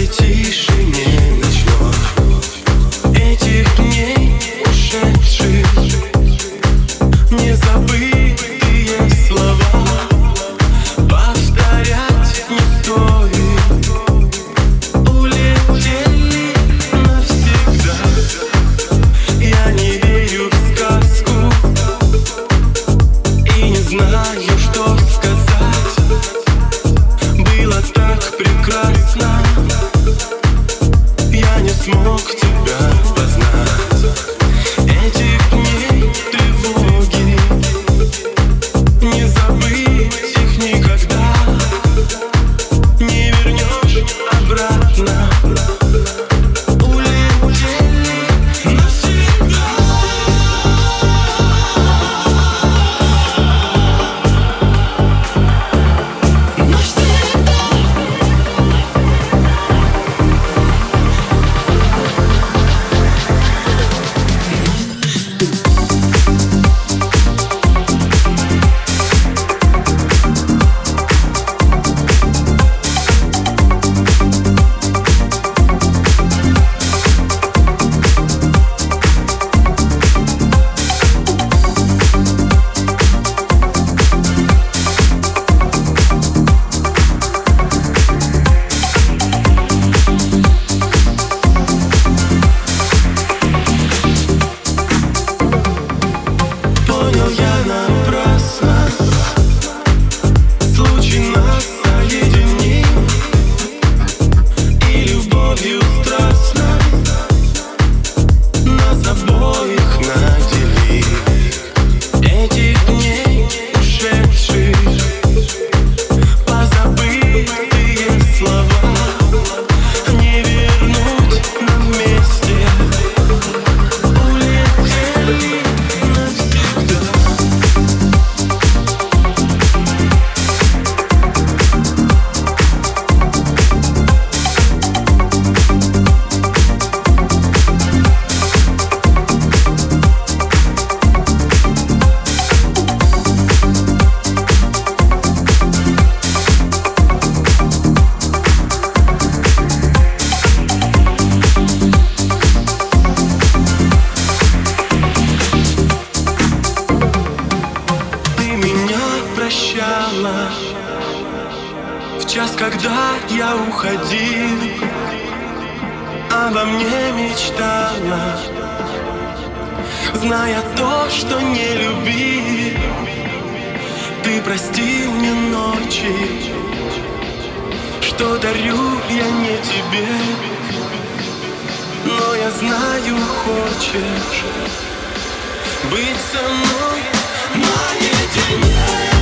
этой тишине ночной, этих дней ушедших, незабытые слова повторять не стоит. Улетели навсегда. Я не верю в сказку и не знаю, что сказать. Было так прекрасно, я не смог тебя познать. Этих дней тревоги, не забыть их никогда. Не вернешь обратно. Улетели навсегда. В час, когда я уходил, обо мне мечтала, зная то, что не любил. Ты простил мне ночи, что дарю я не тебе, но я знаю, хочешь быть со мной наедине.